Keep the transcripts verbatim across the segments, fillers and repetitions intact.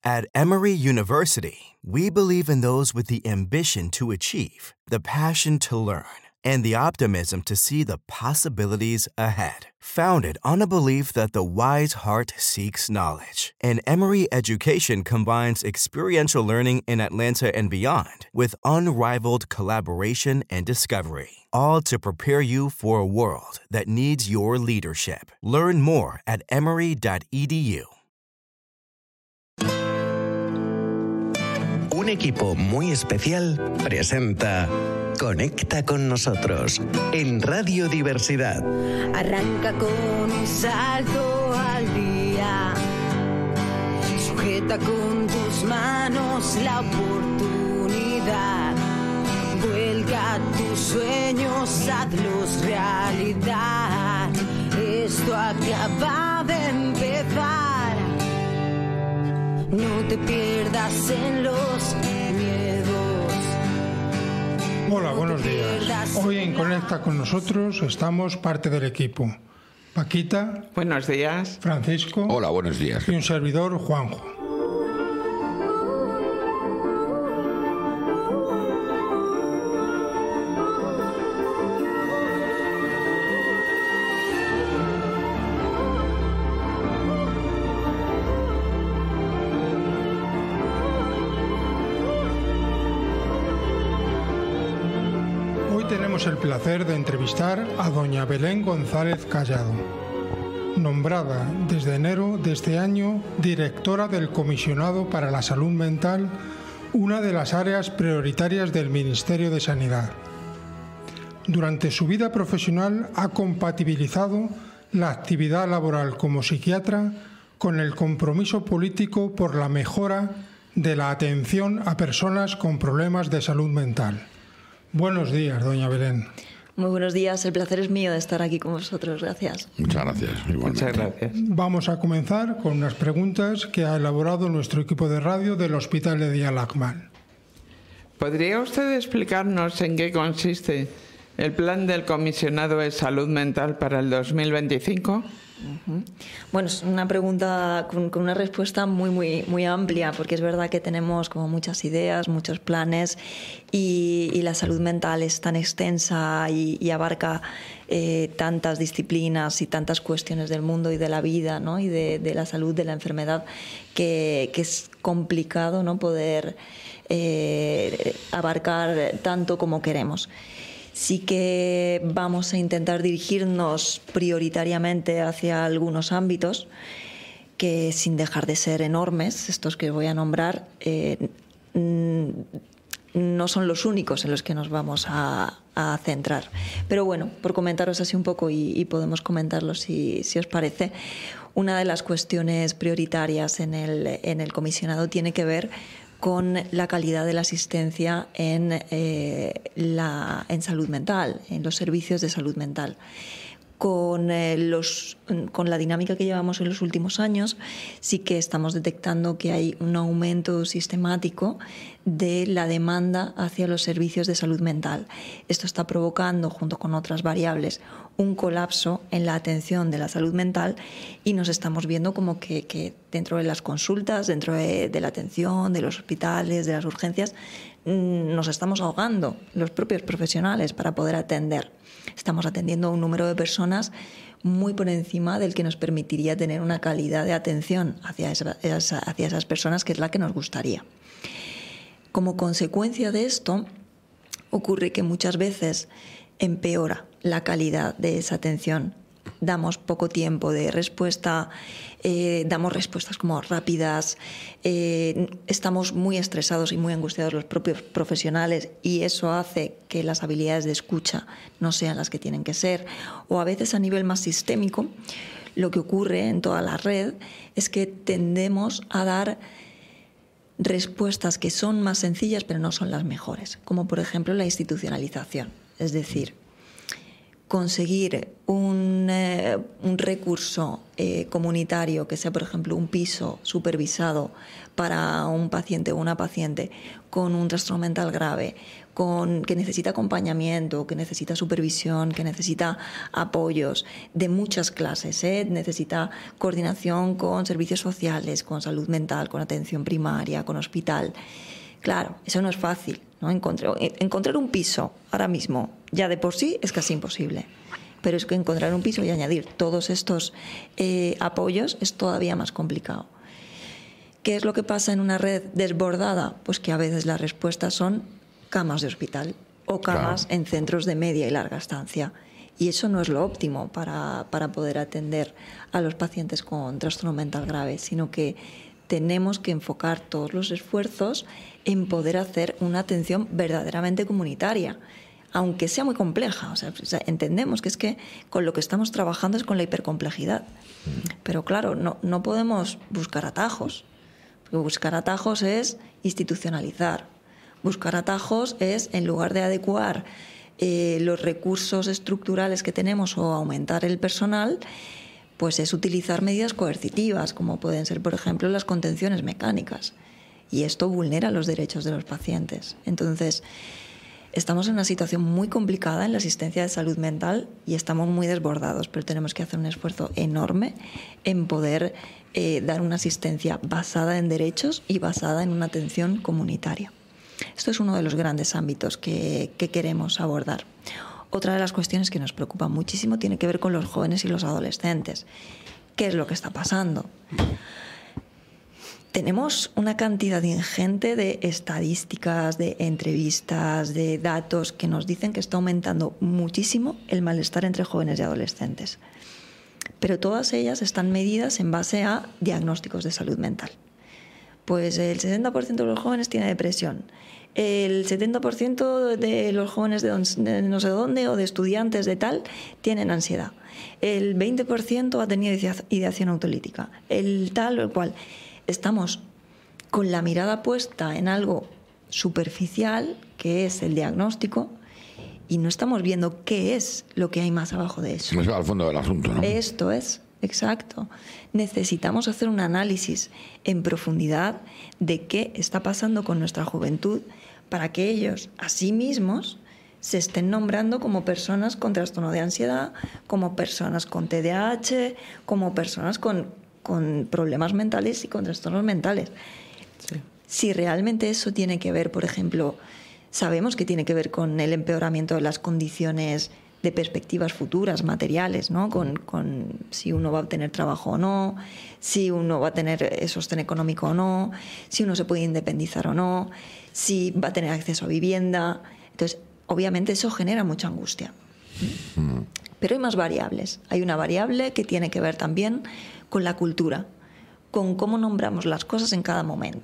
At Emory University, we believe in those with the ambition to achieve, the passion to learn, and the optimism to see the possibilities ahead. Founded on a belief that the wise heart seeks knowledge, and Emory Education combines experiential learning in Atlanta and beyond with unrivaled collaboration and discovery, all to prepare you for a world that needs your leadership. Learn more at emory dot e d u. Un equipo muy especial presenta Conecta con nosotros en Radio Diversidad. Arranca con un salto al día. Sujeta con tus manos la oportunidad. Vuelca tus sueños, hazlos realidad. Esto acaba de empezar. No te pierdas en los miedos. Hola, buenos días. Hoy en Conecta con nosotros estamos parte del equipo. Paquita. Buenos días. Francisco. Hola, buenos días. Y un servidor, Juanjo. Tenemos el placer de entrevistar a doña Belén González Callado, nombrada desde enero de este año directora del Comisionado para la Salud Mental, una de las áreas prioritarias del Ministerio de Sanidad. Durante su vida profesional ha compatibilizado la actividad laboral como psiquiatra con el compromiso político por la mejora de la atención a personas con problemas de salud mental. Buenos días, doña Belén. Muy buenos días, el placer es mío de estar aquí con vosotros, gracias. Muchas gracias, igualmente. Muchas gracias. Vamos a comenzar con unas preguntas que ha elaborado nuestro equipo de radio del Hospital de Día Lachman. ¿Podría usted explicarnos en qué consiste el plan del Comisionado de Salud Mental para el dos mil veinticinco? Uh-huh. Bueno, es una pregunta con, con una respuesta muy, muy, muy amplia, porque es verdad que tenemos como muchas ideas, muchos planes y, y la salud mental es tan extensa y, y abarca eh, tantas disciplinas y tantas cuestiones del mundo y de la vida, ¿no? Y de, de la salud, de la enfermedad, que, que es complicado, ¿no? Poder eh, abarcar tanto como queremos. Sí que vamos a intentar dirigirnos prioritariamente hacia algunos ámbitos que, sin dejar de ser enormes, estos que voy a nombrar, eh, no son los únicos en los que nos vamos a, a centrar. Pero bueno, por comentaros así un poco y, y podemos comentarlo si, si os parece, una de las cuestiones prioritarias en el, en el comisionado tiene que ver con la calidad de la asistencia en, eh, la, en salud mental, en los servicios de salud mental. Con, eh, los, con la dinámica que llevamos en los últimos años, sí que estamos detectando que hay un aumento sistemático de la demanda hacia los servicios de salud mental. Esto está provocando, junto con otras variables, un colapso en la atención de la salud mental y nos estamos viendo como que, que dentro de las consultas, dentro de, de la atención, de los hospitales, de las urgencias, nos estamos ahogando los propios profesionales para poder atender. Estamos atendiendo a un número de personas muy por encima del que nos permitiría tener una calidad de atención hacia, esa, hacia esas personas, que es la que nos gustaría. Como consecuencia de esto, ocurre que muchas veces empeora la calidad de esa atención. Damos poco tiempo de respuesta, eh, damos respuestas como rápidas, eh, estamos muy estresados y muy angustiados los propios profesionales y eso hace que las habilidades de escucha no sean las que tienen que ser. O a veces a nivel más sistémico, lo que ocurre en toda la red es que tendemos a dar respuestas que son más sencillas pero no son las mejores, como por ejemplo la institucionalización. Es decir, conseguir un, eh, un recurso eh, comunitario que sea, por ejemplo, un piso supervisado para un paciente o una paciente con un trastorno mental grave, con, que necesita acompañamiento, que necesita supervisión, que necesita apoyos de muchas clases, ¿eh? Necesita coordinación con servicios sociales, con salud mental, con atención primaria, con hospital. Claro, eso no es fácil, ¿no? Encontrar, encontrar un piso ahora mismo ya de por sí es casi imposible. Pero es que encontrar un piso y añadir todos estos eh, apoyos es todavía más complicado. ¿Qué es lo que pasa en una red desbordada? Pues que a veces las respuestas son camas de hospital o camas claro. en centros de media y larga estancia. Y eso no es lo óptimo para, para poder atender a los pacientes con trastorno mental grave, sino que tenemos que enfocar todos los esfuerzos en poder hacer una atención verdaderamente comunitaria, aunque sea muy compleja. O sea, o sea, entendemos que es que con lo que estamos trabajando es con la hipercomplejidad. Pero claro, no, no podemos buscar atajos. Porque buscar atajos es institucionalizar. Buscar atajos es, en lugar de adecuar eh, los recursos estructurales que tenemos o aumentar el personal, pues es utilizar medidas coercitivas, como pueden ser, por ejemplo, las contenciones mecánicas. Y esto vulnera los derechos de los pacientes. Entonces, estamos en una situación muy complicada en la asistencia de salud mental y estamos muy desbordados, pero tenemos que hacer un esfuerzo enorme en poder eh, dar una asistencia basada en derechos y basada en una atención comunitaria. Esto es uno de los grandes ámbitos que, que queremos abordar. Otra de las cuestiones que nos preocupa muchísimo tiene que ver con los jóvenes y los adolescentes. ¿Qué es lo que está pasando? Tenemos una cantidad ingente de estadísticas, de entrevistas, de datos que nos dicen que está aumentando muchísimo el malestar entre jóvenes y adolescentes. Pero todas ellas están medidas en base a diagnósticos de salud mental. Pues el sesenta por ciento de los jóvenes tiene depresión, el setenta por ciento de los jóvenes de, don, de no sé dónde o de estudiantes de tal tienen ansiedad, el veinte por ciento ha tenido ideación autolítica, el tal o el cual. Estamos con la mirada puesta en algo superficial, que es el diagnóstico, y no estamos viendo qué es lo que hay más abajo de eso. Eso va al fondo del asunto, ¿no? Esto es, exacto. Necesitamos hacer un análisis en profundidad de qué está pasando con nuestra juventud para que ellos, a sí mismos, se estén nombrando como personas con trastorno de ansiedad, como personas con T D A H, como personas con, con problemas mentales y con trastornos mentales. Sí. Si realmente eso tiene que ver, por ejemplo, sabemos que tiene que ver con el empeoramiento de las condiciones de perspectivas futuras, materiales, ¿no? Con, con si uno va a obtener trabajo o no, si uno va a tener sostén económico o no, si uno se puede independizar o no, si va a tener acceso a vivienda. Entonces, obviamente eso genera mucha angustia. Pero hay más variables. Hay una variable que tiene que ver también con la cultura, con cómo nombramos las cosas en cada momento.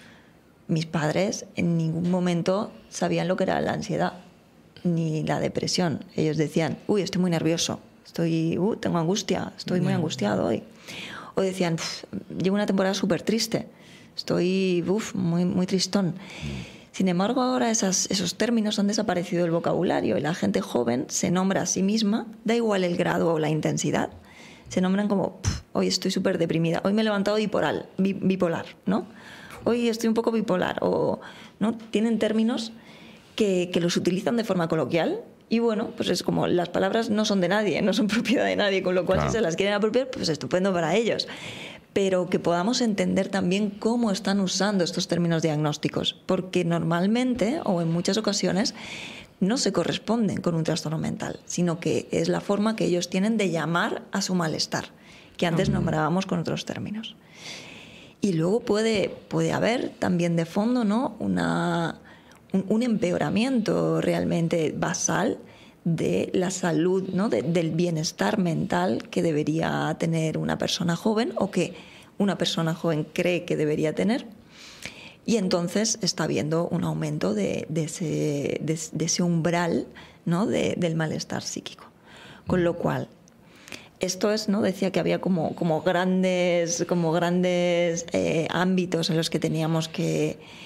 Mis padres en ningún momento sabían lo que era la ansiedad ni la depresión. Ellos decían, uy, estoy muy nervioso, estoy, uh, tengo angustia, estoy muy angustiado hoy. O decían, llevo una temporada súper triste, estoy uf, muy, muy tristón. Sin embargo, ahora esas, esos términos han desaparecido del vocabulario y la gente joven se nombra a sí misma, da igual el grado o la intensidad, se nombran como, hoy estoy súper deprimida, hoy me he levantado bipolar, bipolar, ¿no? Hoy estoy un poco bipolar, o ¿no? Tienen términos que, que los utilizan de forma coloquial y bueno, pues es como las palabras no son de nadie, no son propiedad de nadie, con lo cual claro, si se las quieren apropiar, pues estupendo para ellos. Pero que podamos entender también cómo están usando estos términos diagnósticos, porque normalmente o en muchas ocasiones no se corresponden con un trastorno mental, sino que es la forma que ellos tienen de llamar a su malestar, que antes uh-huh. nombrábamos con otros términos. Y luego puede, puede haber también de fondo, ¿no? una, un, un empeoramiento realmente basal de la salud, ¿no? de, del bienestar mental que debería tener una persona joven o que una persona joven cree que debería tener. Y entonces está habiendo un aumento de, de, ese, de, de ese umbral, ¿no? de, del malestar psíquico. Con lo cual, esto es, ¿no? decía que había como, como grandes, como grandes eh, ámbitos en los que teníamos que,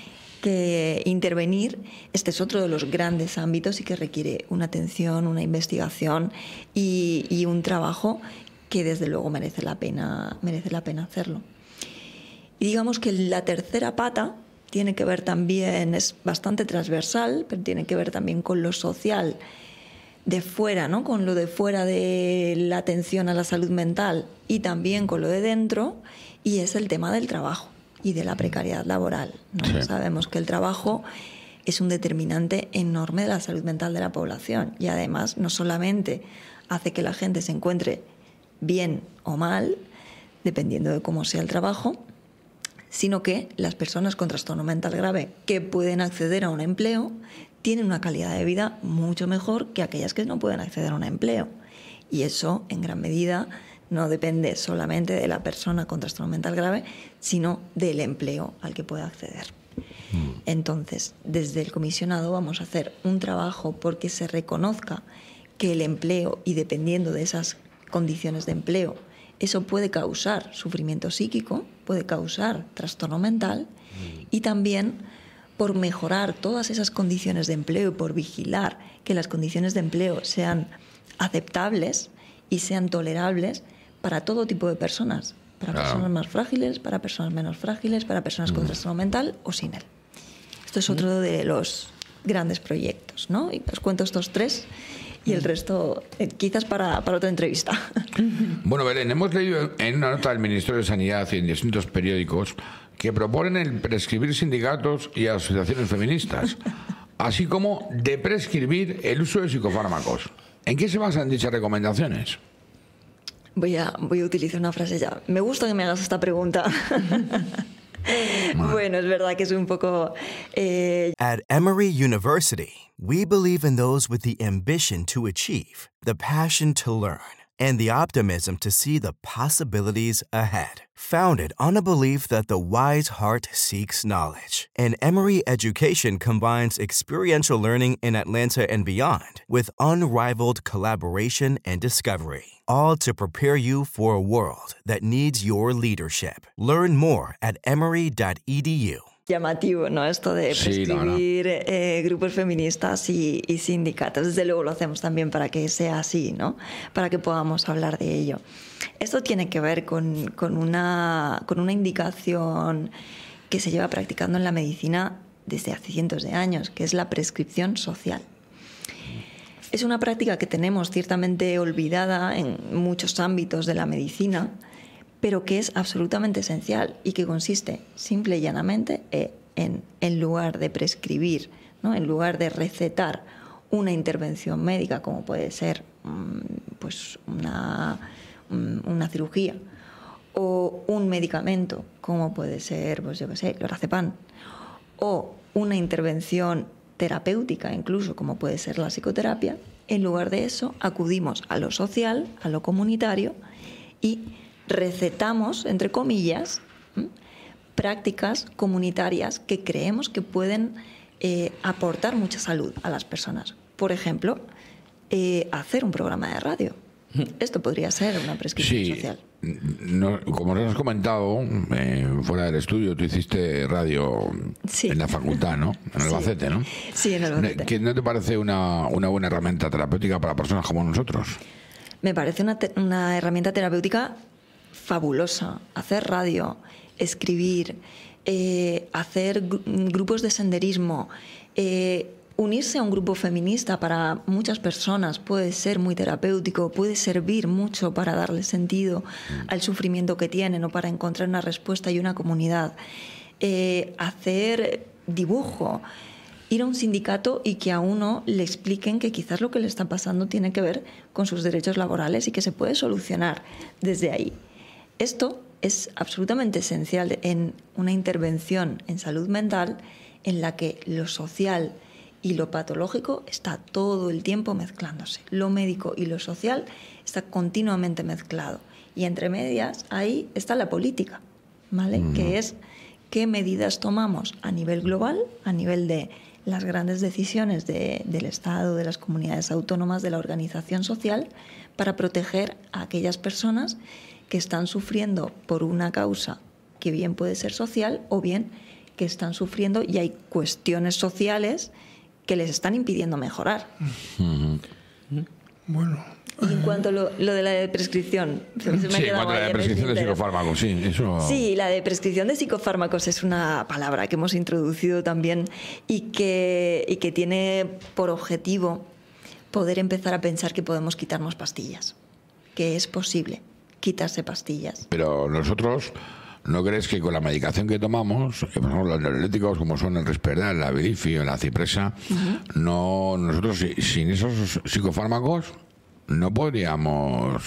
que intervenir. Este es otro de los grandes ámbitos y que requiere una atención, una investigación y, y un trabajo que desde luego merece la pena, merece la pena hacerlo. Y digamos que la tercera pata tiene que ver también, es bastante transversal, pero tiene que ver también con lo social de fuera, ¿no? Con lo de fuera de la atención a la salud mental y también con lo de dentro, y es el tema del trabajo y de la precariedad laboral, ¿no? Sí. Sabemos que el trabajo es un determinante enorme de la salud mental de la población y además no solamente hace que la gente se encuentre bien o mal, dependiendo de cómo sea el trabajo, sino que las personas con trastorno mental grave que pueden acceder a un empleo tienen una calidad de vida mucho mejor que aquellas que no pueden acceder a un empleo. Y eso, en gran medida, no depende solamente de la persona con trastorno mental grave, sino del empleo al que pueda acceder. Mm. Entonces, desde el comisionado vamos a hacer un trabajo porque se reconozca que el empleo, y dependiendo de esas condiciones de empleo, eso puede causar sufrimiento psíquico, puede causar trastorno mental, y también por mejorar todas esas condiciones de empleo y por vigilar que las condiciones de empleo sean aceptables y sean tolerables para todo tipo de personas, para claro. personas más frágiles, para personas menos frágiles, para personas con trastorno mental o sin él. Esto es otro de los grandes proyectos, ¿no? Y os cuento estos tres y el resto eh, quizás para, para otra entrevista. Bueno, Belén, hemos leído en una nota del Ministerio de Sanidad y en distintos periódicos que proponen el prescribir sindicatos y asociaciones feministas, así como de prescribir el uso de psicofármacos. ¿En qué se basan dichas recomendaciones? Voy a, voy a utilizar una frase ya. Me gusta que me hagas esta pregunta. Bueno, es verdad que es un poco... Eh... At Emory University, we believe in those with the ambition to achieve, the passion to learn, and the optimism to see the possibilities ahead. Founded on a belief that the wise heart seeks knowledge. And Emory Education combines experiential learning in Atlanta and beyond with unrivaled collaboration and discovery. All to prepare you for a world that needs your leadership. Learn more at emory dot e d u. Llamativo, ¿no? Esto de prescribir sí, no, no. Eh, grupos feministas y, y sindicatos. Desde luego lo hacemos también para que sea así, ¿no? Para que podamos hablar de ello. Esto tiene que ver con, con, una, con una indicación que se lleva practicando en la medicina desde hace cientos de años, que es la prescripción social. Es una práctica que tenemos ciertamente olvidada en muchos ámbitos de la medicina, pero que es absolutamente esencial y que consiste simple y llanamente en, en lugar de prescribir, ¿no? En lugar de recetar una intervención médica, como puede ser pues una, una cirugía, o un medicamento, como puede ser, pues yo qué sé, lorazepam, o una intervención terapéutica incluso, como puede ser la psicoterapia, en lugar de eso acudimos a lo social, a lo comunitario y recetamos, entre comillas, ¿m? prácticas comunitarias que creemos que pueden eh, aportar mucha salud a las personas. Por ejemplo, eh, hacer un programa de radio. Esto podría ser una prescripción sí, social. No, como nos has comentado, eh, fuera del estudio, tú hiciste radio sí. en la facultad, ¿no? En Albacete, ¿no? Sí, en Albacete. ¿Qué no te parece una, una buena herramienta terapéutica para personas como nosotros? Me parece una, te- una herramienta terapéutica fabulosa. Hacer radio, escribir, eh, hacer gr- grupos de senderismo, eh, unirse a un grupo feminista para muchas personas puede ser muy terapéutico, puede servir mucho para darle sentido al sufrimiento que tienen o para encontrar una respuesta y una comunidad. Eh, hacer dibujo, ir a un sindicato y que a uno le expliquen que quizás lo que le está pasando tiene que ver con sus derechos laborales y que se puede solucionar desde ahí. Esto es absolutamente esencial en una intervención en salud mental en la que lo social y lo patológico está todo el tiempo mezclándose. Lo médico y lo social está continuamente mezclado. Y entre medias, ahí está la política, ¿vale? Mm. Que es qué medidas tomamos a nivel global, a nivel de las grandes decisiones de, del Estado, de las comunidades autónomas, de la organización social, para proteger a aquellas personas que están sufriendo por una causa que bien puede ser social o bien que están sufriendo y hay cuestiones sociales que les están impidiendo mejorar. Uh-huh. Bueno. Y en cuanto a lo, lo de la prescripción... Sí, en cuanto a la prescripción de psicofármacos, sí. Eso... Sí, la de prescripción de psicofármacos es una palabra que hemos introducido también y que, y que tiene por objetivo poder empezar a pensar que podemos quitarnos pastillas, que es posible quitarse pastillas. Pero nosotros... ¿No crees que con la medicación que tomamos, por ejemplo, los neuroléticos como son el Risperdal, la Abilify o la Cipresa, uh-huh. no, nosotros sin esos psicofármacos no podríamos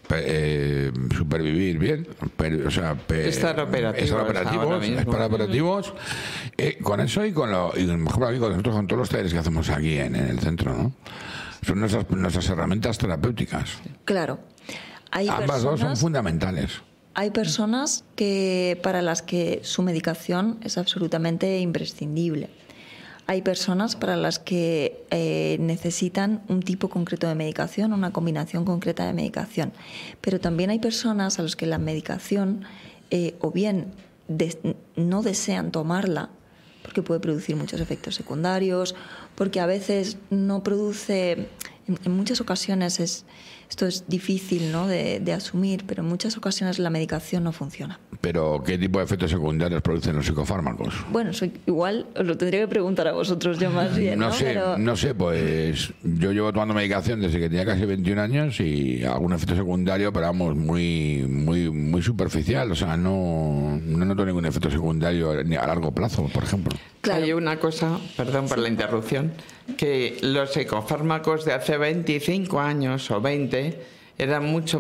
eh, supervivir bien, per, o sea, per, estar operativos, estar operativos, estar operativos eh, con eso y con lo, y mejor aquí con nosotros con todos los talleres que hacemos aquí en, en el centro, ¿no? Son nuestras, nuestras herramientas terapéuticas. Claro. Hay Ambas personas... dos son fundamentales. Hay personas que, para las que su medicación es absolutamente imprescindible. Hay personas para las que eh, necesitan un tipo concreto de medicación, una combinación concreta de medicación. Pero también hay personas a las que la medicación eh, o bien de, no desean tomarla porque puede producir muchos efectos secundarios, porque a veces no produce, en, en muchas ocasiones es... Esto es difícil, ¿no?, de, de asumir, pero en muchas ocasiones la medicación no funciona. ¿Pero qué tipo de efectos secundarios producen los psicofármacos? Bueno, soy, igual os lo tendría que preguntar a vosotros yo más bien, ¿no? No sé, pero... no sé, pues yo llevo tomando medicación desde que tenía casi veintiún años y algún efecto secundario, pero vamos, muy muy muy superficial. O sea, no, no noto ningún efecto secundario ni a largo plazo, por ejemplo. Claro. Hay una cosa, perdón por la interrupción, que los psicofármacos de hace veinticinco años o veinte eran mucho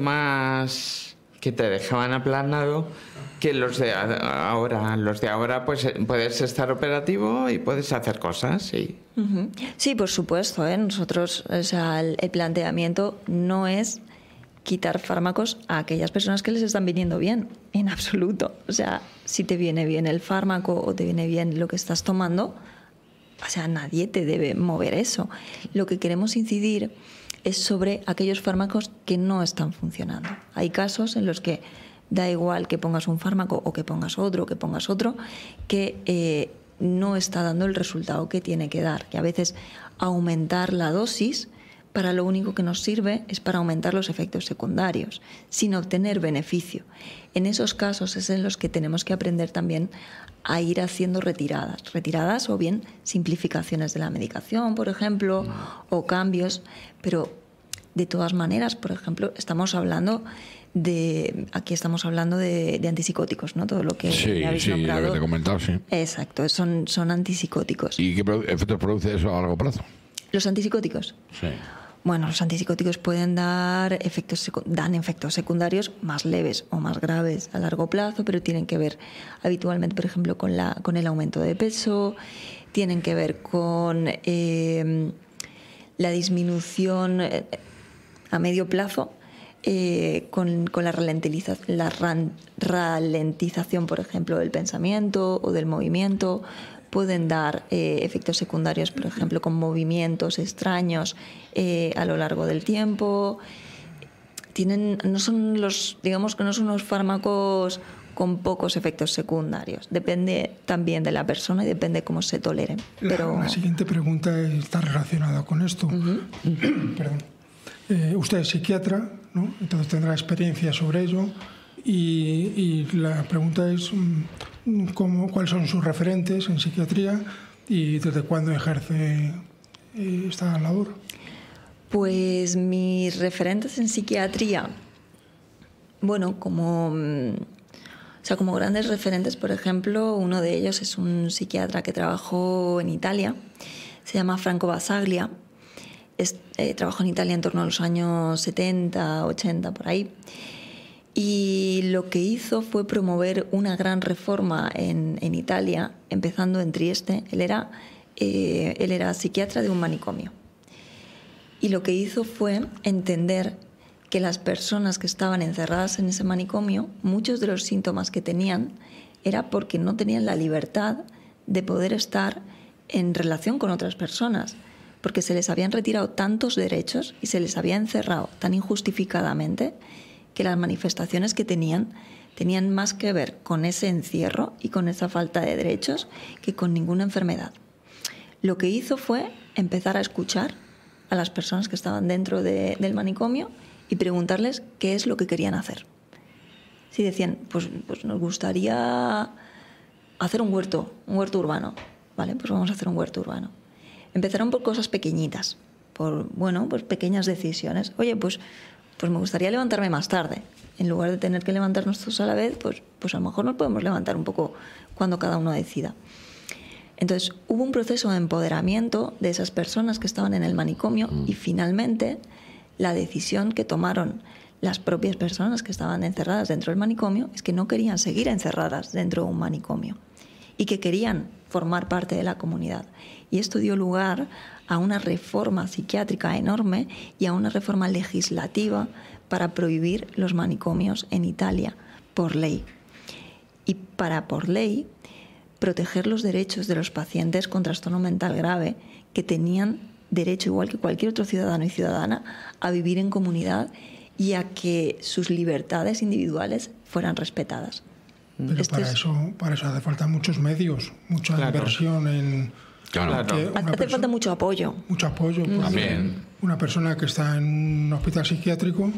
más que te dejaban aplanado que los de ahora. Los de ahora, pues puedes estar operativo y puedes hacer cosas, sí. Uh-huh. Sí, por supuesto, ¿eh? Nosotros, o sea, el, el planteamiento no es quitar fármacos a aquellas personas que les están viniendo bien, en absoluto. O sea, si te viene bien el fármaco o te viene bien lo que estás tomando, o sea, nadie te debe mover eso. Lo que queremos incidir es sobre aquellos fármacos que no están funcionando. Hay casos en los que da igual que pongas un fármaco o que pongas otro o que pongas otro, que eh, no está dando el resultado que tiene que dar. Que a veces aumentar la dosis para lo único que nos sirve es para aumentar los efectos secundarios, sin obtener beneficio. En esos casos es en los que tenemos que aprender también a ir haciendo retiradas. Retiradas o bien simplificaciones de la medicación, por ejemplo, o cambios. Pero de todas maneras, por ejemplo, estamos hablando de... Aquí estamos hablando de, de antipsicóticos, ¿no? Todo lo que sí, habéis sí, nombrado. lo que te he comentado, sí. Exacto, son, son antipsicóticos. ¿Y qué efectos produce eso a largo plazo? ¿Los antipsicóticos? Sí. Bueno, los antipsicóticos pueden dar efectos, dan efectos secundarios más leves o más graves a largo plazo, pero tienen que ver habitualmente, por ejemplo, con, la, con el aumento de peso, tienen que ver con eh, la disminución eh, a medio plazo, eh, con, con la, ralentiza, la ran, ralentización, por ejemplo, del pensamiento o del movimiento. Pueden dar eh, efectos secundarios, por ejemplo, con movimientos extraños eh, a lo largo del tiempo. Tienen, no son los, digamos que no son unos fármacos con pocos efectos secundarios. Depende también de la persona y depende cómo se toleren. La, Pero... la siguiente pregunta está relacionada con esto. Uh-huh. Perdón. Eh, usted es psiquiatra, ¿no? Entonces tendrá experiencia sobre ello. Y, y la pregunta es ¿cómo, cuáles son sus referentes en psiquiatría y desde cuándo ejerce eh, esta labor. Pues mis referentes en psiquiatría, bueno, como, o sea, como grandes referentes, por ejemplo, uno de ellos es un psiquiatra que trabajó en Italia, se llama Franco Basaglia. Es, eh, trabajó en Italia en torno a los años setenta, ochenta, por ahí. Y lo que hizo fue promover una gran reforma en, en Italia, empezando en Trieste. Él era, eh, él era psiquiatra de un manicomio. Y lo que hizo fue entender que las personas que estaban encerradas en ese manicomio, muchos de los síntomas que tenían era porque no tenían la libertad de poder estar en relación con otras personas, porque se les habían retirado tantos derechos y se les había encerrado tan injustificadamente que las manifestaciones que tenían tenían más que ver con ese encierro y con esa falta de derechos que con ninguna enfermedad. Lo que hizo fue empezar a escuchar a las personas que estaban dentro de, del manicomio y preguntarles qué es lo que querían hacer. Si decían, pues, pues nos gustaría hacer un huerto, un huerto urbano. Vale, pues vamos a hacer un huerto urbano. Empezaron por cosas pequeñitas, por, bueno, pues pequeñas decisiones. Oye, pues, pues me gustaría levantarme más tarde. En lugar de tener que levantarnos todos a la vez, pues, pues a lo mejor nos podemos levantar un poco cuando cada uno decida. Entonces, hubo un proceso de empoderamiento de esas personas que estaban en el manicomio y finalmente la decisión que tomaron las propias personas que estaban encerradas dentro del manicomio es que no querían seguir encerradas dentro de un manicomio y que querían formar parte de la comunidad. Y esto dio lugar a una reforma psiquiátrica enorme y a una reforma legislativa para prohibir los manicomios en Italia por ley. Y para, por ley, proteger los derechos de los pacientes con trastorno mental grave que tenían derecho, igual que cualquier otro ciudadano y ciudadana, a vivir en comunidad y a que sus libertades individuales fueran respetadas. Pero Esto para, es... eso, para eso hace falta muchos medios, mucha Claro. inversión en... Claro. que una Hace perso- falta mucho apoyo. Mucho apoyo. porque También. Una persona que está en un hospital psiquiátrico,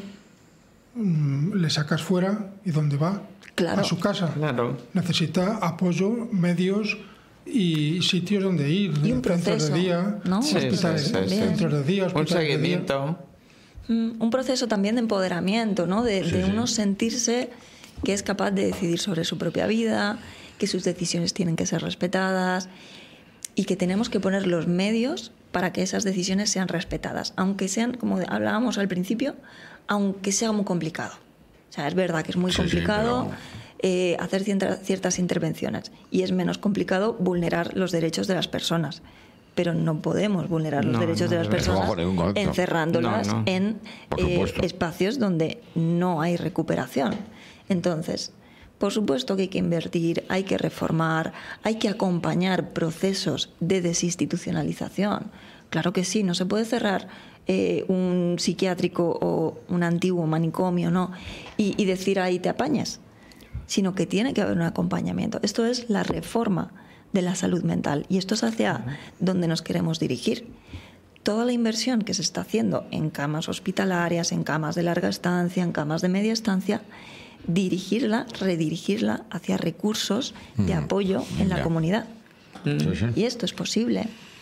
mm, le sacas fuera y ¿dónde va? Claro. A su casa. Claro. Necesita apoyo, medios y sitios donde ir. Y un centros proceso, de día, ¿no? Sí, hospitales, sí, sí, sí. centros de día, Un hospitales de día. seguimiento. Mm, Un proceso también de empoderamiento, ¿no? De, Sí, de sí. uno sentirse que es capaz de decidir sobre su propia vida, que sus decisiones tienen que ser respetadas y que tenemos que poner los medios para que esas decisiones sean respetadas, aunque sean, como hablábamos al principio, aunque sea muy complicado. O sea, es verdad que es muy Sí, sí, complicado pero- eh, hacer cierta- ciertas intervenciones y es menos complicado vulnerar los derechos de las personas. Pero no podemos vulnerar los No, derechos no, de las desde personas bajo ningún concepto. encerrándolas No, no. en Por eh, supuesto. espacios donde no hay recuperación. Entonces, por supuesto que hay que invertir, hay que reformar, hay que acompañar procesos de desinstitucionalización. Claro que sí, no se puede cerrar eh, un psiquiátrico o un antiguo manicomio, ¿no? Y, y decir ahí te apañas, sino que tiene que haber un acompañamiento. Esto es la reforma de la salud mental y esto es hacia donde nos queremos dirigir. Toda la inversión que se está haciendo en camas hospitalarias, en camas de larga estancia, en camas de media estancia, dirigirla, redirigirla hacia recursos de apoyo en la Ya. comunidad. Sí, sí. Y esto es posible.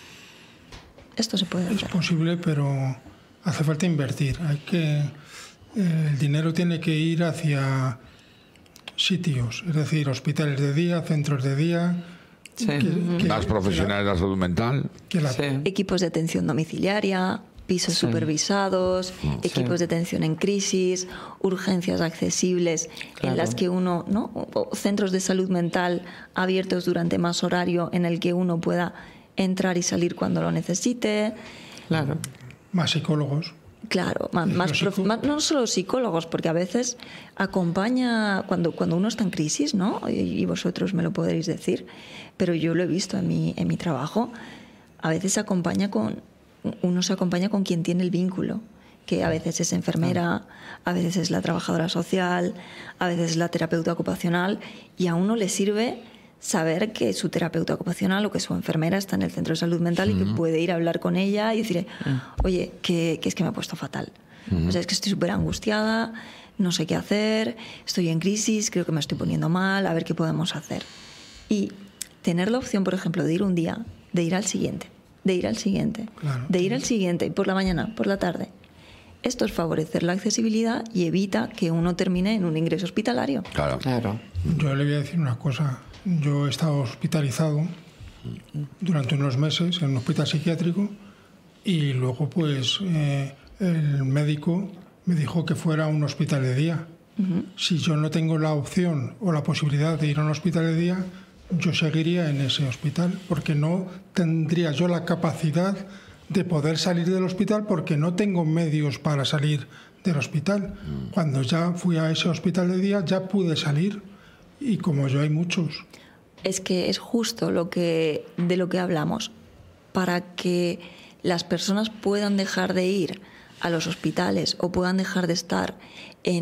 Esto se puede Es hacer. posible, pero hace falta invertir. Hay que, eh, el dinero tiene que ir hacia sitios, es decir, hospitales de día, centros de día, Sí. que, que- Las profesionales de la salud mental. que la- Sí. Equipos de atención domiciliaria, pisos Sí. supervisados, equipos Sí. de atención en crisis, urgencias accesibles Claro. en las que uno, ¿no? O- o centros de salud mental abiertos durante más horario en el que uno pueda entrar y salir cuando lo necesite. Claro. más psicólogos. Claro, ma- ¿Y más, los prof- psicó- ma- no solo psicólogos, porque a veces acompaña cuando, cuando uno está en crisis, ¿no? Y, y vosotros me lo podréis decir, pero yo lo he visto en mi, en mi trabajo. A veces se acompaña con, uno se acompaña con quien tiene el vínculo, que a veces es enfermera, a veces es la trabajadora social, a veces es la terapeuta ocupacional, y a uno le sirve saber que su terapeuta ocupacional o que su enfermera está en el centro de salud mental y que puede ir a hablar con ella y decirle, oye, que, que es que me he puesto fatal. O sea, es que estoy súper angustiada, no sé qué hacer, estoy en crisis, creo que me estoy poniendo mal, a ver qué podemos hacer. Y tener la opción, por ejemplo, de ir un día, de ir al siguiente, de ir al siguiente, Claro. de ir al siguiente, por la mañana, por la tarde. Esto es favorecer la accesibilidad y evita que uno termine en un ingreso hospitalario. Claro. Claro. Yo le voy a decir una cosa. Yo he estado hospitalizado durante unos meses en un hospital psiquiátrico y luego pues eh, el médico me dijo que fuera a un hospital de día. Si yo no tengo la opción o la posibilidad de ir a un hospital de día, yo seguiría en ese hospital porque no tendría yo la capacidad de poder salir del hospital porque no tengo medios para salir del hospital. Cuando ya fui a ese hospital de día ya pude salir y como yo hay muchos. Es que es justo lo que, de lo que hablamos. Para que las personas puedan dejar de ir a los hospitales o puedan dejar de estar en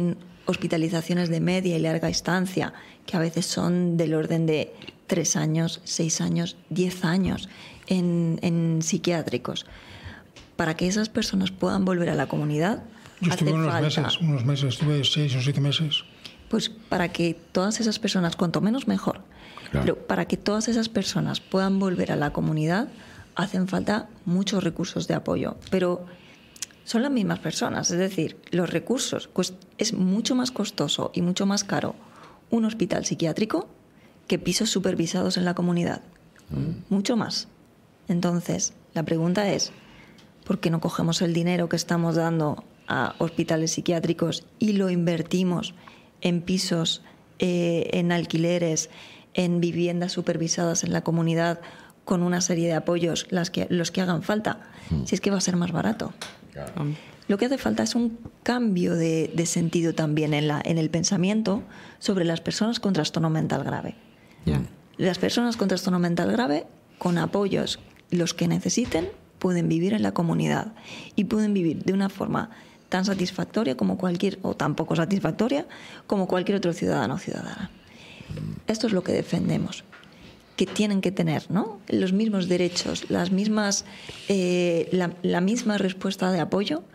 hospitalizaciones de media y larga estancia, que a veces son del orden de tres años, seis años, diez años en, en psiquiátricos. Para que esas personas puedan volver a la comunidad, yo estuve hace unos falta, meses, unos meses, estuve seis o siete meses. Pues para que todas esas personas, cuanto menos mejor, claro. Pero para que todas esas personas puedan volver a la comunidad, hacen falta muchos recursos de apoyo. Pero son las mismas personas, es decir, los recursos, pues es mucho más costoso y mucho más caro un hospital psiquiátrico que pisos supervisados en la comunidad. Mm. Mucho más. Entonces, la pregunta es, ¿por qué no cogemos el dinero que estamos dando a hospitales psiquiátricos y lo invertimos en pisos, eh, en alquileres, en viviendas supervisadas en la comunidad con una serie de apoyos, las que, los que hagan falta? Mm. Si es que va a ser más barato. Claro. Lo que hace falta es un cambio de, de sentido también en, la, en el pensamiento sobre las personas con trastorno mental grave. Yeah. Las personas con trastorno mental grave, con apoyos, los que necesiten, pueden vivir en la comunidad y pueden vivir de una forma tan satisfactoria como cualquier, o tan poco satisfactoria, como cualquier otro ciudadano o ciudadana. Esto es lo que defendemos, que tienen que tener, ¿no?, los mismos derechos, las mismas, eh, la, la misma respuesta de apoyo,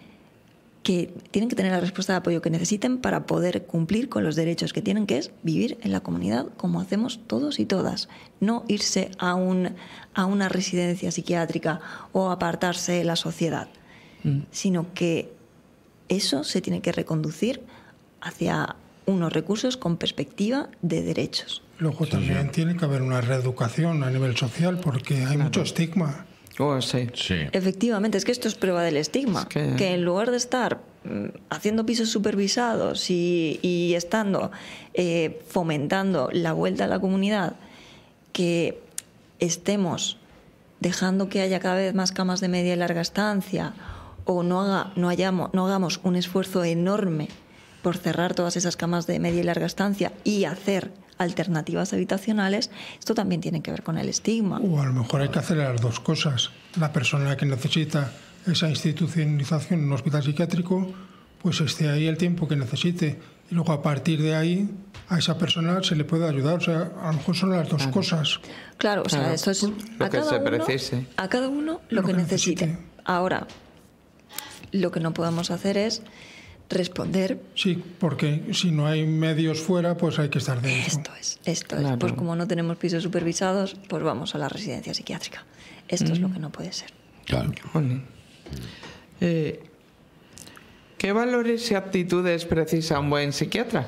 que tienen que tener la respuesta de apoyo que necesiten para poder cumplir con los derechos que tienen, que es vivir en la comunidad como hacemos todos y todas. No irse a, un, a una residencia psiquiátrica o apartarse de la sociedad, mm. sino que eso se tiene que reconducir hacia unos recursos con perspectiva de derechos. Luego también sí, sí. tiene que haber una reeducación a nivel social, porque hay claro. mucho estigma. Oh, sí. Sí. Efectivamente, es que esto es prueba del estigma. Es que... que en lugar de estar mm, haciendo pisos supervisados y, y estando eh, fomentando la vuelta a la comunidad, que estemos dejando que haya cada vez más camas de media y larga estancia, o no, haga, no, hayamos, no hagamos un esfuerzo enorme por cerrar todas esas camas de media y larga estancia y hacer alternativas habitacionales, esto también tiene que ver con el estigma. O a lo mejor hay que hacer las dos cosas. La persona que necesita esa institucionalización en un hospital psiquiátrico, pues esté ahí el tiempo que necesite. Y luego a partir de ahí a esa persona se le puede ayudar. O sea, a lo mejor son las dos claro. cosas. Claro, o sea, claro. esto es lo a que cada se uno, precise. A cada uno lo, lo que, que necesite. necesite. Ahora, lo que no podemos hacer es responder. Sí, porque si no hay medios fuera, pues hay que estar dentro. Esto es, esto claro. es. Pues como no tenemos pisos supervisados, pues vamos a la residencia psiquiátrica. Esto mm. es lo que no puede ser. Claro. Eh, ¿Qué valores y aptitudes precisa un buen psiquiatra?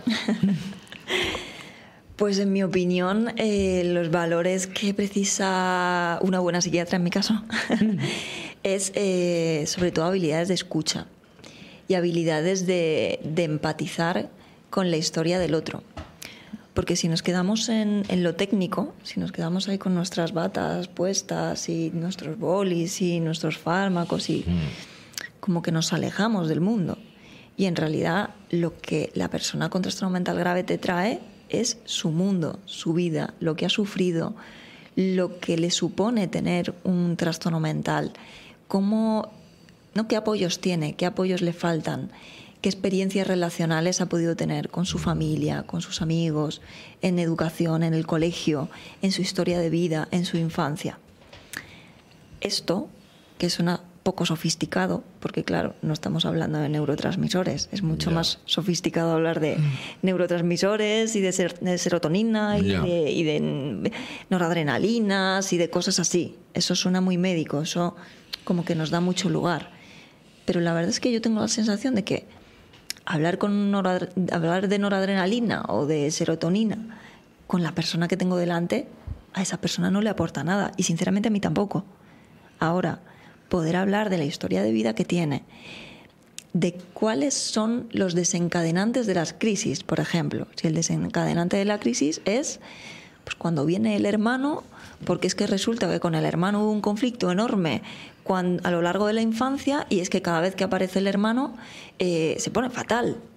Pues en mi opinión, eh, los valores que precisa una buena psiquiatra, en mi caso, mm. es eh, sobre todo habilidades de escucha y habilidades de, de empatizar con la historia del otro. Porque si nos quedamos en, en lo técnico, si nos quedamos ahí con nuestras batas puestas y nuestros bolis y nuestros fármacos, y mm. como que nos alejamos del mundo. Y en realidad lo que la persona con trastorno mental grave te trae es su mundo, su vida, lo que ha sufrido, lo que le supone tener un trastorno mental, cómo... ¿no? ¿Qué apoyos tiene? ¿Qué apoyos le faltan? ¿Qué experiencias relacionales ha podido tener con su familia, con sus amigos, en educación, en el colegio, en su historia de vida, en su infancia? Esto, que suena poco sofisticado, porque claro, no estamos hablando de neurotransmisores, es mucho yeah. más sofisticado hablar de neurotransmisores y de, ser, de serotonina y, yeah. de, y de noradrenalinas y de cosas así. Eso suena muy médico, eso como que nos da mucho lugar. Pero la verdad es que yo tengo la sensación de que hablar, con norad- hablar de noradrenalina o de serotonina con la persona que tengo delante, a esa persona no le aporta nada. Y sinceramente a mí tampoco. Ahora, poder hablar de la historia de vida que tiene, de cuáles son los desencadenantes de las crisis, por ejemplo. Si el desencadenante de la crisis es pues cuando viene el hermano, porque es que resulta que con el hermano hubo un conflicto enorme cuando, a lo largo de la infancia, y es que cada vez que aparece el hermano eh, se pone fatal.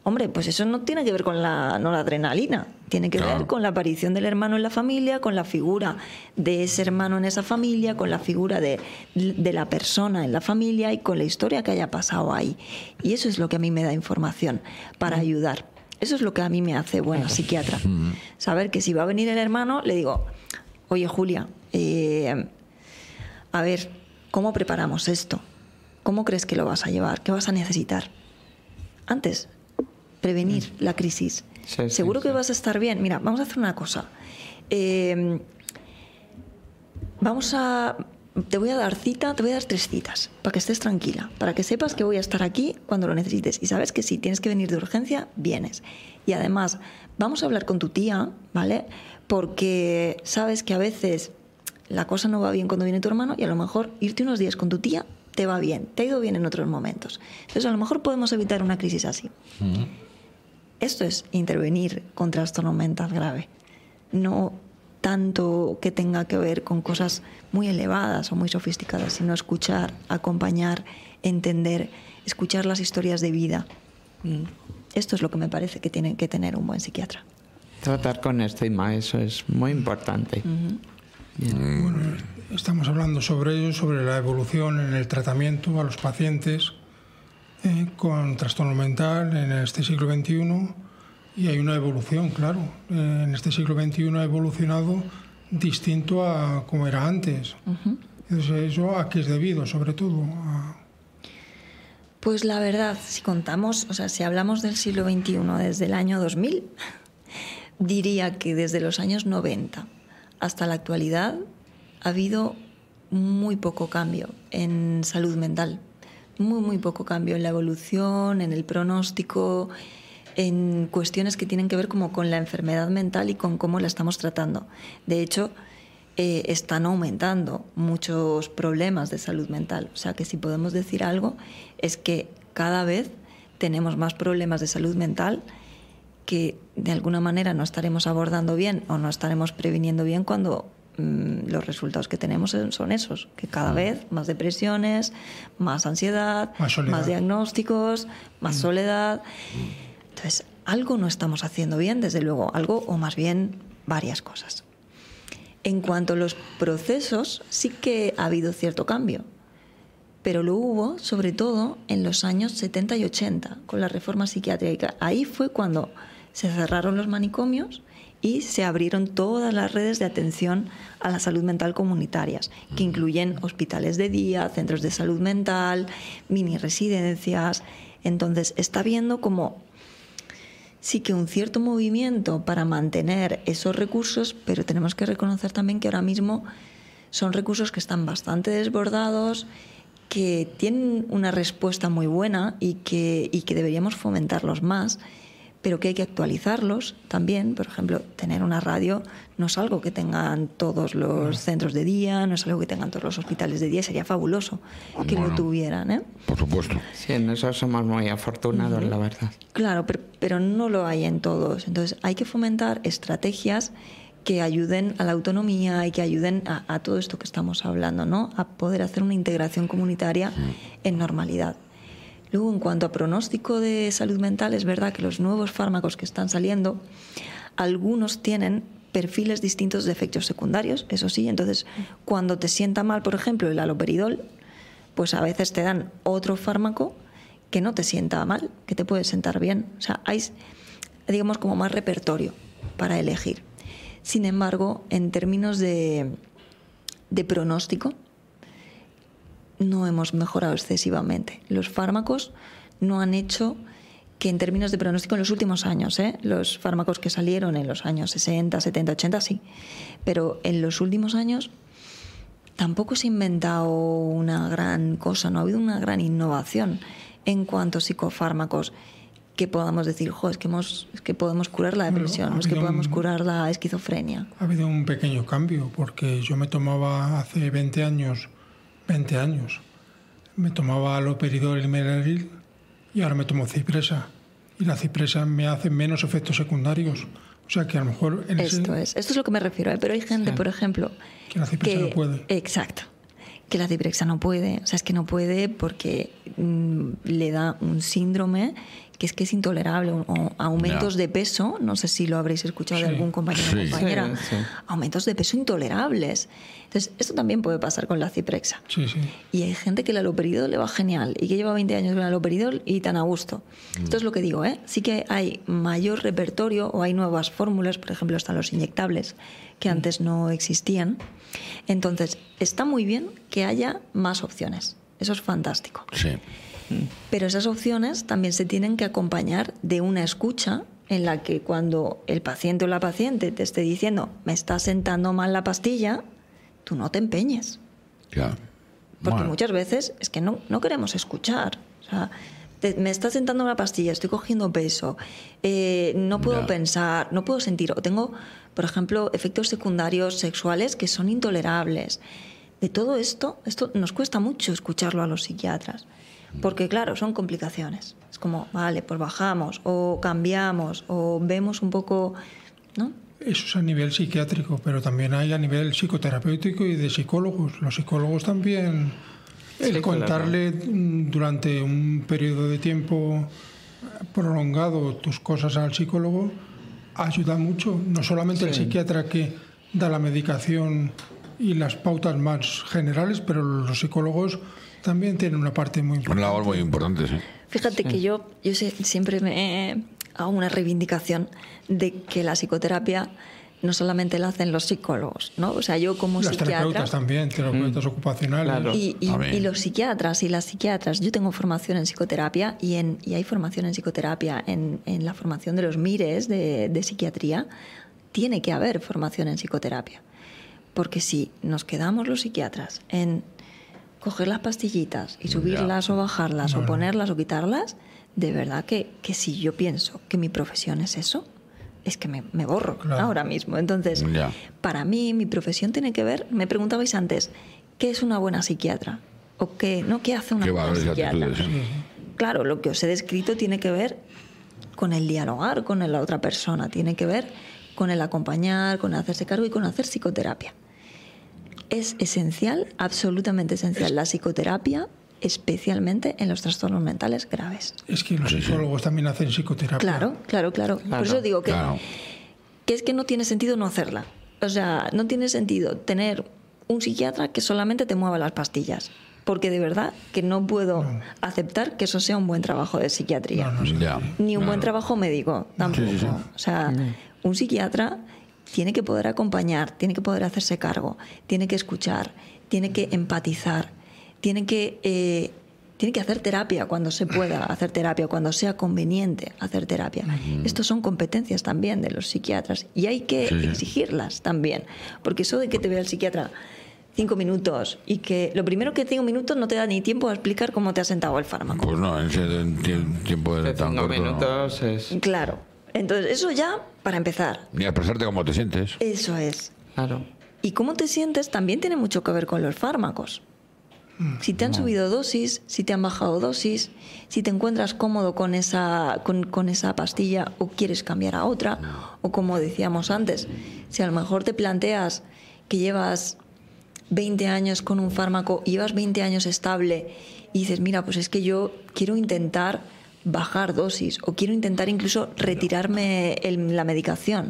Hombre, pues eso no tiene que ver con la noradrenalina, tiene que Claro. ver con la aparición del hermano en la familia, con la figura de ese hermano en esa familia, con la figura de, de la persona en la familia y con la historia que haya pasado ahí. Y eso es lo que a mí me da información para ayudar. Eso es lo que a mí me hace buena psiquiatra. Saber que si va a venir el hermano, le digo, oye Julia, eh, a ver, ¿cómo preparamos esto? ¿Cómo crees que lo vas a llevar? ¿Qué vas a necesitar? Antes, prevenir la crisis. Sí, sí, Seguro que sí. vas a estar bien. Mira, vamos a hacer una cosa. Eh, vamos a... Te voy a dar cita, te voy a dar tres citas, para que estés tranquila, para que sepas que voy a estar aquí cuando lo necesites. Y sabes que si tienes que venir de urgencia, vienes. Y además, vamos a hablar con tu tía, ¿vale? Porque sabes que a veces la cosa no va bien cuando viene tu hermano y a lo mejor irte unos días con tu tía te va bien, te ha ido bien en otros momentos. Entonces, a lo mejor podemos evitar una crisis así. Mm. Esto es intervenir con trastorno mental grave. No tanto que tenga que ver con cosas muy elevadas o muy sofisticadas, sino escuchar, acompañar, entender, escuchar las historias de vida. Esto es lo que me parece que tiene que tener un buen psiquiatra. Tratar con estigma, eso es muy importante. Bueno, estamos hablando sobre ello, sobre la evolución en el tratamiento a los pacientes eh, con trastorno mental en este siglo veintiuno, y hay una evolución, claro. Eh, en este siglo veintiuno ha evolucionado distinto a como era antes. Entonces, ¿eso a qué es debido, sobre todo? A... Pues la verdad, si contamos, o sea, si hablamos del siglo veintiuno desde el año dos mil, diría que desde los años noventa hasta la actualidad ha habido muy poco cambio en salud mental. Muy, muy poco cambio en la evolución, en el pronóstico, en cuestiones que tienen que ver como con la enfermedad mental y con cómo la estamos tratando. De hecho, eh, están aumentando muchos problemas de salud mental. O sea que si podemos decir algo es que cada vez tenemos más problemas de salud mental que de alguna manera no estaremos abordando bien o no estaremos previniendo bien cuando mmm, los resultados que tenemos son esos, que cada vez más depresiones, más ansiedad, Más soledad. más diagnósticos, más soledad. Entonces, algo no estamos haciendo bien, desde luego, algo o más bien varias cosas. En cuanto a los procesos, sí que ha habido cierto cambio, pero lo hubo sobre todo en los años setenta y ochenta, con la reforma psiquiátrica. Ahí fue cuando se cerraron los manicomios y se abrieron todas las redes de atención a la salud mental comunitarias, que incluyen hospitales de día, centros de salud mental, mini residencias. Entonces, está viendo como sí que un cierto movimiento para mantener esos recursos, pero tenemos que reconocer también que ahora mismo son recursos que están bastante desbordados, que tienen una respuesta muy buena y que, y que deberíamos fomentarlos más, pero que hay que actualizarlos también. Por ejemplo, tener una radio no es algo que tengan todos los centros de día, no es algo que tengan todos los hospitales de día. Sería fabuloso que Bueno, lo tuvieran, ¿eh? Por supuesto. Sí, en eso somos muy afortunados, la verdad. Claro, pero, pero no lo hay en todos. Entonces hay que fomentar estrategias que ayuden a la autonomía y que ayuden a, a todo esto que estamos hablando, ¿no? A poder hacer una integración comunitaria en normalidad. Luego, en cuanto a pronóstico de salud mental, es verdad que los nuevos fármacos que están saliendo, algunos tienen perfiles distintos de efectos secundarios, eso sí. Entonces, cuando te sienta mal, por ejemplo, el haloperidol, pues a veces te dan otro fármaco que no te sienta mal, que te puede sentar bien. O sea, hay, digamos, como más repertorio para elegir. Sin embargo, en términos de, de pronóstico, no hemos mejorado excesivamente. Los fármacos no han hecho que en términos de pronóstico en los últimos años, ¿eh? Los fármacos que salieron en los años sesenta, setenta, ochenta, sí. Pero en los últimos años tampoco se ha inventado una gran cosa, no ha habido una gran innovación en cuanto a psicofármacos que podamos decir, jo, es que, hemos, es que podemos curar la depresión, Bueno, ha es que habido podemos un- curar la esquizofrenia. Ha habido un pequeño cambio, porque yo me tomaba hace veinte años, veinte años, me tomaba aloperidol y melaril y ahora me tomo cipresa. Y la cipresa me hace menos efectos secundarios. O sea que a lo mejor en ese- Esto es, esto es lo que me refiero, ¿eh? Pero hay gente, Sí. por ejemplo, Que la cipresa no puede. Exacto. Que la ciprexa no puede, o sea, es que no puede porque mm, le da un síndrome que es que es intolerable, o aumentos Ya. de peso, no sé si lo habréis escuchado Sí. de algún compañero Sí. o compañera, Sí, sí. aumentos de peso intolerables. Entonces, esto también puede pasar con la ciprexa. Sí, sí. Y hay gente que el haloperidol le va genial y que lleva veinte años con el haloperidol y tan a gusto. Esto es lo que digo, ¿eh? Sí que hay mayor repertorio o hay nuevas fórmulas, por ejemplo, están los inyectables, que antes no existían. Entonces, está muy bien que haya más opciones. Eso es fantástico. Sí. Pero esas opciones también se tienen que acompañar de una escucha en la que cuando el paciente o la paciente te esté diciendo me está sentando mal la pastilla, tú no te empeñes. Ya. Porque Bueno. muchas veces es que no, no queremos escuchar. O sea, te- me está sentando una pastilla, estoy cogiendo peso, eh, no puedo Ya. pensar, no puedo sentir. O tengo, por ejemplo, efectos secundarios sexuales que son intolerables. De todo esto, esto nos cuesta mucho escucharlo a los psiquiatras. Porque, claro, son complicaciones. Es como, vale, pues bajamos, o cambiamos, o vemos un poco, ¿no? Eso es a nivel psiquiátrico, pero también hay a nivel psicoterapéutico y de psicólogos. Los psicólogos también, el Sí, contarle mm, durante un periodo de tiempo prolongado tus cosas al psicólogo ayuda mucho. No solamente el psiquiatra que da la medicación y las pautas más generales, pero los psicólogos también tienen una parte muy Una importante. labor muy importante, sí. Fíjate que yo, yo sé- siempre me hago una reivindicación de que la psicoterapia no solamente la hacen los psicólogos, ¿no? O sea, yo como Las psiquiatra... terapeutas también, terapeutas ocupacionales. Claro. Y, y- Amén. y los psiquiatras y las psiquiatras, yo tengo formación en psicoterapia y, en, y hay formación en psicoterapia en, en la formación de los MIRES de, de psiquiatría, tiene que haber formación en psicoterapia. Porque si nos quedamos los psiquiatras en coger las pastillitas y subirlas o bajarlas o ponerlas o quitarlas, de verdad que, que si yo pienso que mi profesión es eso, es que me, me borro Claro. ahora mismo. Entonces, Ya. para mí, mi profesión tiene que ver, me preguntabais antes, ¿qué es una buena psiquiatra? ¿O qué, no, qué hace una Qué buena valores y psiquiatra? actitudes. sí. Claro, lo que os he descrito tiene que ver con el dialogar con la otra persona, tiene que ver con el acompañar, con el hacerse cargo y con hacer psicoterapia. Es esencial, absolutamente esencial, la psicoterapia, especialmente en los trastornos mentales graves. Es que los Sí, sí. psicólogos también hacen psicoterapia. Claro, claro, claro. Por Claro, eso digo que, Claro. que es que no tiene sentido no hacerla. O sea, no tiene sentido tener un psiquiatra que solamente te mueva las pastillas. Porque de verdad que no puedo aceptar que eso sea un buen trabajo de psiquiatría. No, no sé. Ya. Ni un Claro. buen trabajo médico tampoco. Sí, sí, sí. O sea, un psiquiatra tiene que poder acompañar, tiene que poder hacerse cargo, tiene que escuchar, tiene que empatizar, tiene que, eh, tiene que hacer terapia cuando se pueda hacer terapia, cuando sea conveniente hacer terapia. Estos son competencias también de los psiquiatras y hay que Sí, sí. exigirlas también. Porque eso de que te vea el psiquiatra cinco minutos y que lo primero que cinco minutos no te da ni tiempo a explicar cómo te ha sentado el fármaco. Pues no, en ese tie- tiempo de De tan cinco corto. no. minutos es... Claro. Entonces, eso ya para empezar. Ni a expresarte cómo te sientes. Eso es. Claro. Y cómo te sientes también tiene mucho que ver con los fármacos. Si te han subido dosis, si te han bajado dosis, si te encuentras cómodo con esa, con, con esa pastilla o quieres cambiar a otra, o como decíamos antes, si a lo mejor te planteas que llevas veinte años con un fármaco y llevas veinte años estable y dices, mira, pues es que yo quiero intentar bajar dosis o quiero intentar incluso retirarme el- la medicación.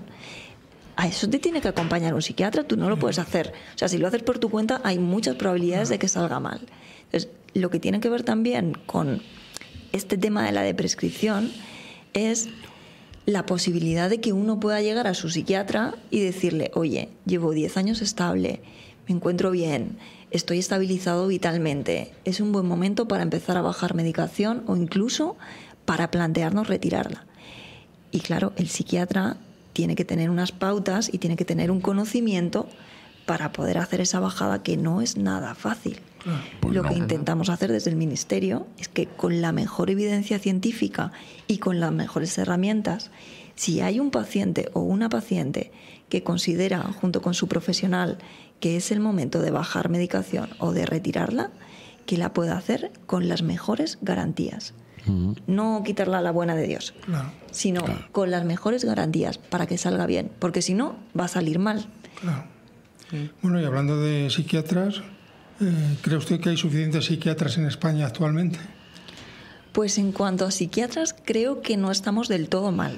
A eso te tiene que acompañar un psiquiatra, tú no lo puedes hacer. O sea, si lo haces por tu cuenta, hay muchas probabilidades de que salga mal. Entonces, lo que tiene que ver también con este tema de la deprescripción es la posibilidad de que uno pueda llegar a su psiquiatra y decirle, oye, llevo diez años estable, me encuentro bien, estoy estabilizado vitalmente, es un buen momento para empezar a bajar medicación o incluso para plantearnos retirarla. Y claro, el psiquiatra tiene que tener unas pautas y tiene que tener un conocimiento para poder hacer esa bajada que no es nada fácil. Pues Lo no. que intentamos hacer desde el Ministerio es que con la mejor evidencia científica y con las mejores herramientas, si hay un paciente o una paciente que considera, junto con su profesional, que es el momento de bajar medicación o de retirarla, que la pueda hacer con las mejores garantías. No quitarla a la buena de Dios, Claro, sino con las mejores garantías para que salga bien, porque si no, va a salir mal. claro. Bueno, y hablando de psiquiatras, eh, ¿cree usted que hay suficientes psiquiatras en España actualmente? Pues en cuanto a psiquiatras, creo que no estamos del todo mal.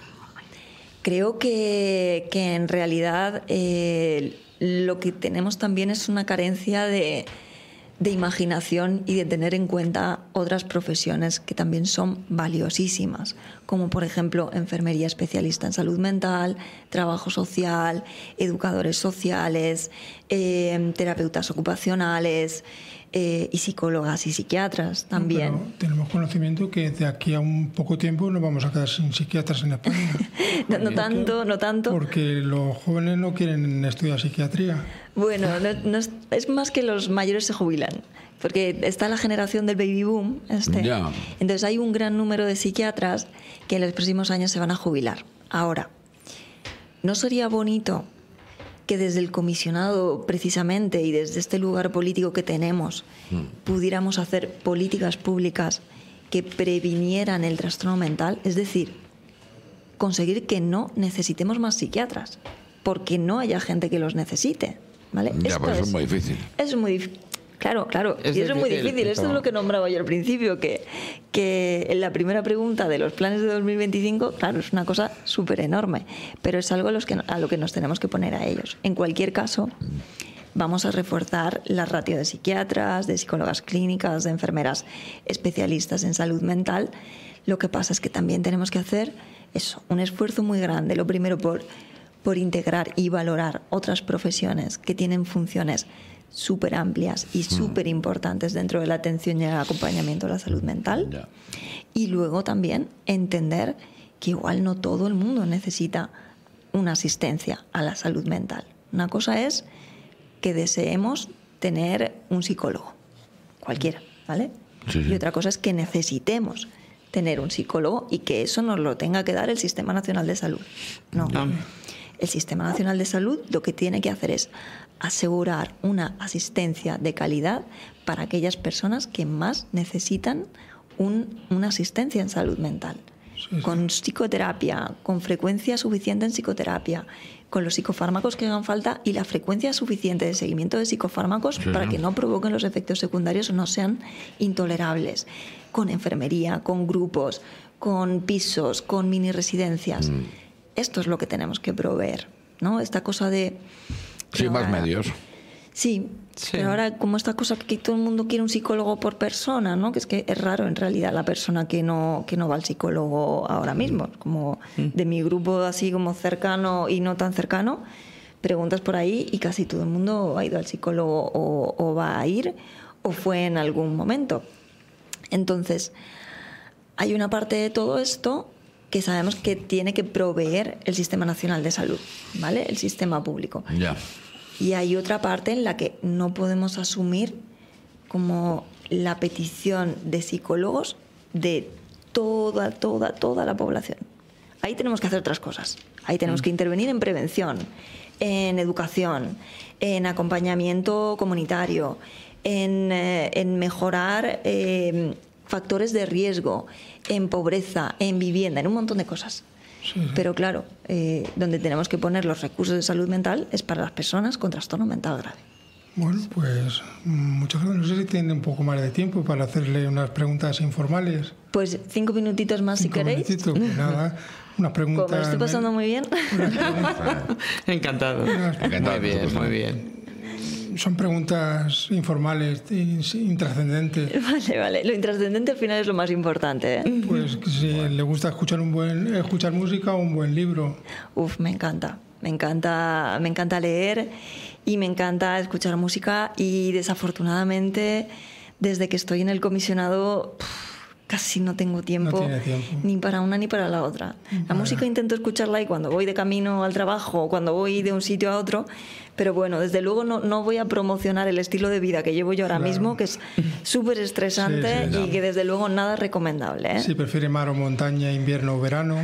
Creo que, que en realidad eh, lo que tenemos también es una carencia de, de imaginación y de tener en cuenta otras profesiones que también son valiosísimas, como por ejemplo enfermería especialista en salud mental, trabajo social, educadores sociales, eh, terapeutas ocupacionales eh, y psicólogas y psiquiatras también. Pero tenemos conocimiento que de aquí a un poco tiempo nos vamos a quedar sin psiquiatras en España. no, no tanto, no tanto. Porque los jóvenes no quieren estudiar psiquiatría. Bueno, no, no es, es más que los mayores se jubilan, porque está la generación del baby boom. Este. Ya. Entonces hay un gran número de psiquiatras que en los próximos años se van a jubilar. Ahora, ¿no sería bonito que desde el comisionado precisamente y desde este lugar político que tenemos mm. pudiéramos hacer políticas públicas que previnieran el trastorno mental? Es decir, conseguir que no necesitemos más psiquiatras, porque no haya gente que los necesite. ¿Vale? Ya, Esto pero eso es, es muy difícil. Eso es muy difícil. Claro, claro. Es y eso es muy difícil, difícil. Esto pero- es lo que nombraba yo al principio, que, que en la primera pregunta de los planes de dos mil veinticinco, claro, es una cosa súper enorme, pero es algo a, los que, a lo que nos tenemos que poner a ellos. En cualquier caso, vamos a reforzar la ratio de psiquiatras, de psicólogas clínicas, de enfermeras especialistas en salud mental. Lo que pasa es que también tenemos que hacer eso, un esfuerzo muy grande. Lo primero por, por integrar y valorar otras profesiones que tienen funciones súper amplias y súper importantes dentro de la atención y el acompañamiento a la salud mental. Ya. Y luego también entender que igual no todo el mundo necesita una asistencia a la salud mental. Una cosa es que deseemos tener un psicólogo, cualquiera, ¿vale? Sí, sí. Y otra cosa es que necesitemos tener un psicólogo y que eso nos lo tenga que dar el Sistema Nacional de Salud. No. Ah. El Sistema Nacional de Salud lo que tiene que hacer es asegurar una asistencia de calidad para aquellas personas que más necesitan un- una asistencia en salud mental. Sí, sí. Con psicoterapia, con frecuencia suficiente en psicoterapia, con los psicofármacos que hagan falta y la frecuencia suficiente de seguimiento de psicofármacos Sí, para sí. que no provoquen los efectos secundarios o no sean intolerables. Con enfermería, con grupos, con pisos, con mini residencias. Mm. Esto es lo que tenemos que proveer, ¿no? Esta cosa de... Sí, pero más ahora- medios. Sí, Sí. pero ahora como esta cosa que todo el mundo quiere un psicólogo por persona, ¿no? Que es que es raro en realidad la persona que no, que no va al psicólogo ahora mismo. Como de mi grupo así como cercano y no tan cercano, preguntas por ahí y casi todo el mundo ha ido al psicólogo o, o va a ir o fue en algún momento. Entonces, hay una parte de todo esto que sabemos que tiene que proveer el Sistema Nacional de Salud, ¿vale? El sistema público. Ya. Y hay otra parte en la que no podemos asumir como la petición de psicólogos de toda, toda, toda la población. Ahí tenemos que hacer otras cosas. Ahí tenemos que intervenir en prevención, en educación, en acompañamiento comunitario, en, eh, en mejorar eh, factores de riesgo, en pobreza, en vivienda, en un montón de cosas. Sí, sí. Pero claro, eh, donde tenemos que poner los recursos de salud mental es para las personas con trastorno mental grave. Bueno, pues muchas gracias. No sé si tienen un poco más de tiempo para hacerle unas preguntas informales. Pues cinco minutitos más Cinco si queréis. minutitos, pues nada, unas preguntas. Como me lo estoy pasando muy bien. Encantado. Encantado, Muy bien, nosotros muy también. bien. Son preguntas informales, ins- intrascendentes. Vale, vale. Lo intrascendente al final es lo más importante, ¿eh? Pues que si le gusta escuchar un buen escuchar música o un buen libro. Uf, me encanta. Me encanta, me encanta leer y me encanta escuchar música y desafortunadamente desde que estoy en el comisionado pff, casi no tengo tiempo, tiene tiempo. ni para una ni para la otra. La música intento escucharla y cuando voy de camino al trabajo o cuando voy de un sitio a otro, pero bueno, desde luego no, no voy a promocionar el estilo de vida que llevo yo ahora Claro. mismo, que es súper estresante Sí, sí, y ya. que desde luego nada recomendable, ¿eh? Si prefiere mar o montaña, invierno o verano.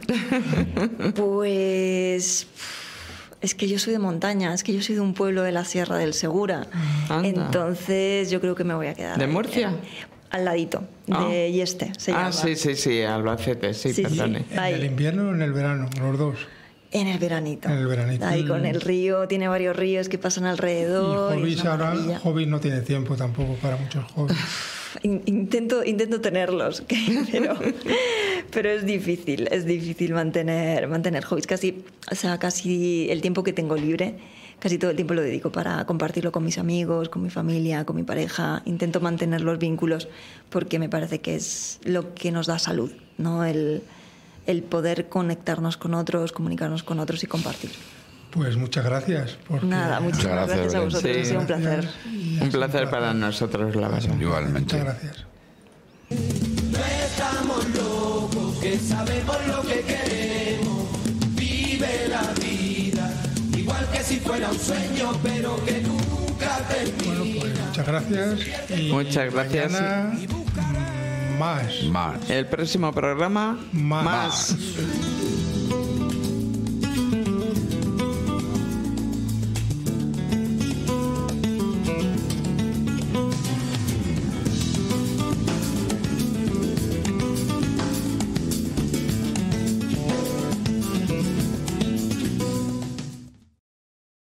Pues es que yo soy de montaña, es que yo soy de un pueblo de la Sierra del Segura. Anda. Entonces yo creo que me voy a quedar. ¿De ahí, Murcia? eh, al ladito, Ah. de Yeste, se Ah, llama. sí, sí, sí, Albacete, sí, Sí, sí. perdone. ¿En Ahí. el invierno o en el verano? Los dos. En el veranito. En el veranito. Ahí con el río, tiene varios ríos que pasan Y alrededor. y es hobbies una ahora, maravilla. hobbies no tiene tiempo tampoco para muchos hobbies. in- intento, intento tenerlos, pero, pero es difícil, es difícil mantener, mantener hobbies. Casi, o sea, casi el tiempo que tengo libre, casi todo el tiempo lo dedico para compartirlo con mis amigos, con mi familia, con mi pareja. Intento mantener los vínculos porque me parece que es lo que nos da salud, ¿no? El, el poder conectarnos con otros, comunicarnos con otros y compartir. Pues muchas gracias. Porque... Nada, muchísimas Muchas gracias, gracias, a Belén. vosotros, Sí. ha sido un placer. Y ha Un sido placer para nosotros, la verdad. Igualmente. Muchas gracias. No estamos locos, que sabemos lo que queremos. Vive la vida, igual que si fuera un sueño, pero que nunca termina. Bueno, pues muchas gracias. Y Muchas gracias. mañana, mm, más. Más. El próximo programa, Más. más.